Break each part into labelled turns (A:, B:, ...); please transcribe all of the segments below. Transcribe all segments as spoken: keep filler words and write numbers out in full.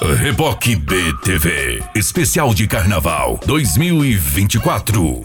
A: Reboque B T V, especial de Carnaval dois mil e vinte e quatro.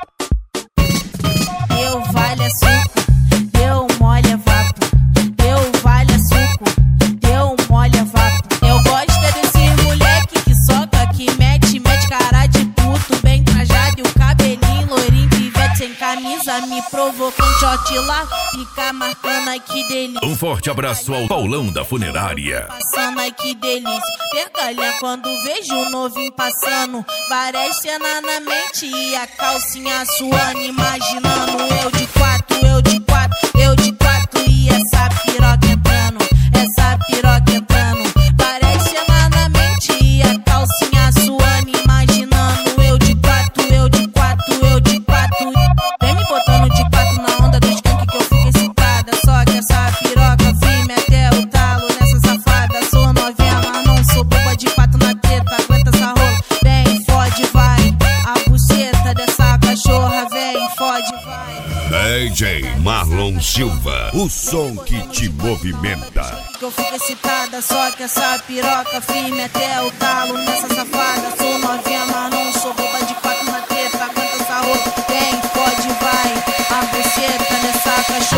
B: Deu vale é suco, deu mole é vapo. Deu vale é suco, deu mole é vapo. Eu gosto é desse moleque que soca, que mete, mete cara de puto, bem trajado e o cabelinho loirinho, pivete sem camisa, me provocando shot lá, fica marcando, ai que delícia.
A: Um forte abraço ao Paulão da Funerária.
B: Passando, ai que delícia. Vergalha quando vejo o novinho passando, várias cenas na mente e a calcinha suando, imaginando eu de quatro, eu de quatro, eu de quatro e essa piroca entrando, essa piroca entrando, várias cenas na mente e a calcinha suando, imaginando eu de quatro, eu de quatro, eu de quatro. Vem me botando de quatro na onda dos tanques que eu fico excitada, só que essa piroca firme até o talo nessa safada. Sou novinha, mas não sou boba de pato na teta, aguenta essa rola, vem, fode, vai. A buceta dessa cachorra, vem, fode, vai.
C: D J Marlon Silva, o som que te movimenta.
B: Que eu fico excitada, só que essa piroca firme até o talo nessa safada. Sou novinha, mas não sou boba de quatro na teta, aguenta essa rola, vem, fode, vai. A buceta dessa cachorra.